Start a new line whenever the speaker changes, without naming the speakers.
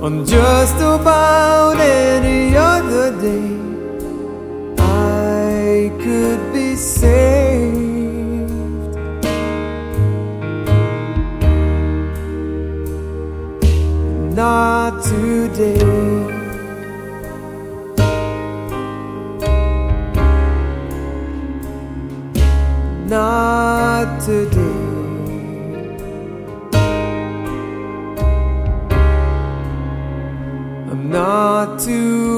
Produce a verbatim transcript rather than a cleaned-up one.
on just about any other day, I could be saved. Not today. Not today. I'm not too